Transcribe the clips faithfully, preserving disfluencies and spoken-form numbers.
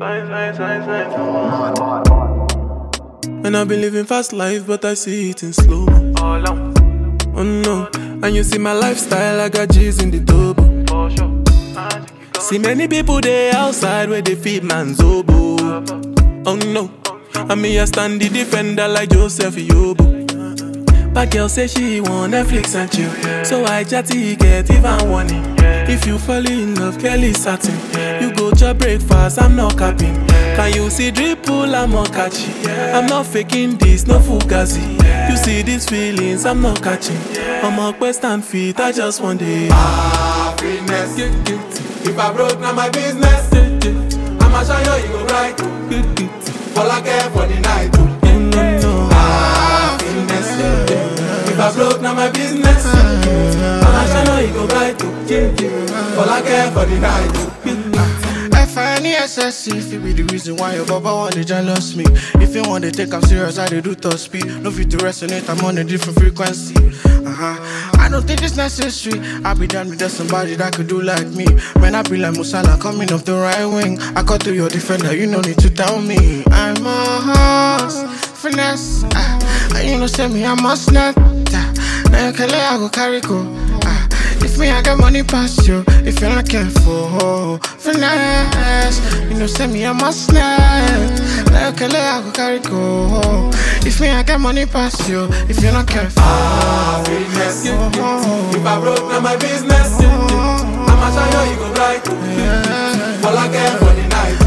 And I've been living fast life, but I see it in slow. Oh no, and you see my lifestyle, I got G's in the double. See many people there outside where they feed man's oboe. Oh no, and me I stand the defender like Joseph Yobo. But girl say she want Netflix and chill, so I chatty get even warning. If you fall in love, Kelly satin. You go to breakfast, I'm not capping. Can you see dripple, I'm not catching. I'm not faking this, no fugazi. You see these feelings, I'm not catching. I'm a quest and feet, I just want it. Happiness. If I broke, now my business. I'ma show you, you go right. All I care for the night. Happiness. If I broke, now my business. I'ma show you, you go right. All I care for the night. F I N E S S C, if it be the reason why your baba want to jealous me. If you want to take I'm serious, I do top speed. No fit to resonate, I'm on a different frequency. Uh-huh. I don't think it's necessary. I'll be down with there's somebody that could do like me. Man, I be like Musala coming off the right wing. I cut to your defender, you no need to tell me. I'm a horse, finesse. Uh, you know, send me, I must not. Uh, now you can let I go carry go. Uh, If me, I got money past you. If you're not careful, finesse. You know, send me a must net. Like a I go carry go. If me, I got money past you. If you're not careful, happiness. If I broke, now my business. I'ma show you, you go right. All I care for the night.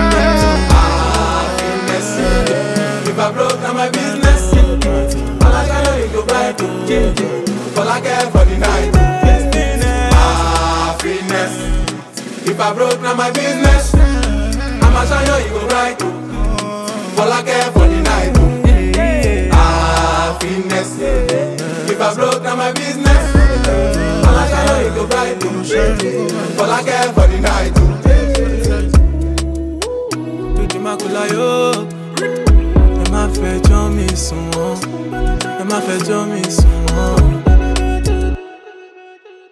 Happiness. If I broke, now my business. I'ma show you, you go right. All I care for the night. If I broke, now my business. I'ma show you, you go right. All I care for the night. Happiness. If I broke, now my business. I'ma show you, you go right. All I care for the night. Tuji makula yo. Ẹ má fẹjọ́ mi sùn wọ́n. Ẹ má fẹjọ́ mi sùn wọ́n.